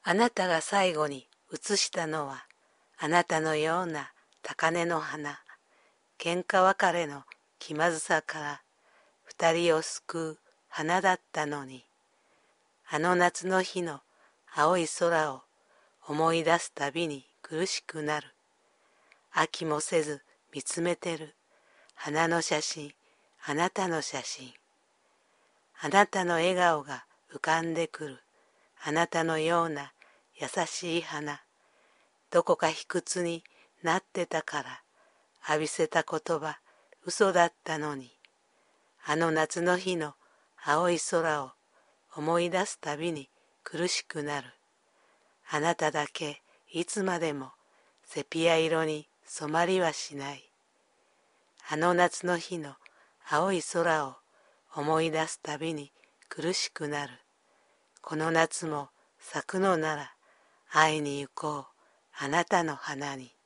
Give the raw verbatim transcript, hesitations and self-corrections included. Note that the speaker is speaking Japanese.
あなたが最後に写したのは、あなたのような高嶺の花、喧嘩別れの気まずさから二人を救う花だったのに、あの夏の日の青い空を思い出すたびに苦しくなる。飽きもせず見つめてる花の写真、あなたの写真。あなたの笑顔が浮かんでくる、あなたのような優しい花。どこか卑屈になってたから浴びせた言葉、嘘だったのに。あの夏の日の青い空を思い出すたびに苦しくなる。あなただけいつまでもセピア色に染まりはしない。あの夏の日の青い空を思い出すたびに苦しくなる。この夏も咲くのなら会いに行こう、あなたの花に。